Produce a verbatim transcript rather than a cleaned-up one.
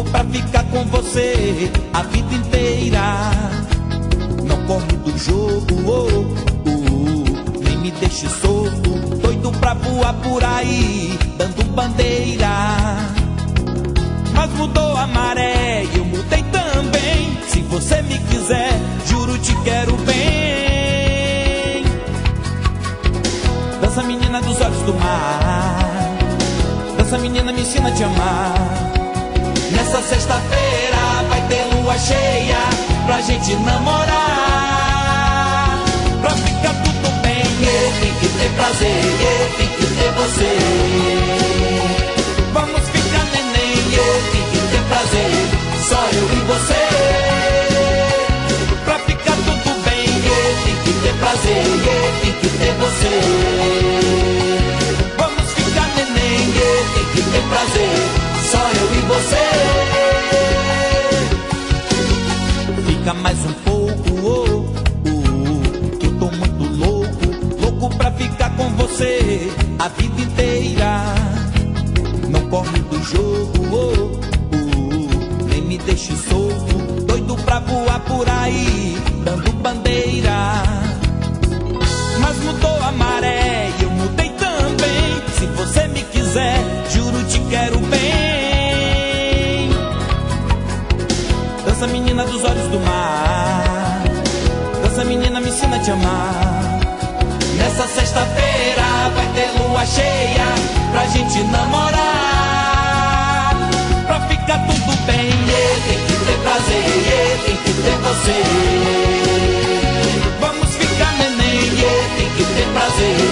pra ficar com você a vida inteira. Não corre do jogo, oh, oh, nem me deixe solto, doido pra voar por aí, dando bandeira. Mas mudou a maré e eu mudei também. Se você me quiser, juro te quero bem. Dança menina dos olhos do mar, dança menina me ensina a te amar. Nessa sexta-feira vai ter lua cheia pra gente namorar. Pra ficar tudo bem, eu tenho que ter prazer, eu tenho que ter você. Vamos ficar neném, eu tenho que ter prazer, só eu e você. Pra ficar tudo bem, eu tenho que ter prazer, eu tenho que ter você. Vamos ficar neném, eu tenho que ter prazer, só eu e você. Fica mais um pouco, oh, oh, que eu tô muito louco, louco pra ficar com você a vida inteira. Não corre do jogo, oh, oh, nem me deixe solto, doido pra voar por aí, dando bandeira. Mas mudou a maré e eu mudei também. Se você me quiser, juro te quero bem. Dança menina dos olhos do mar, dança menina me ensina a te amar. Nessa sexta-feira vai ter lua cheia pra gente namorar. Pra ficar tudo bem, eu tenho que ter prazer, eu tenho que ter você. Vamos ficar neném, eu tenho que ter prazer,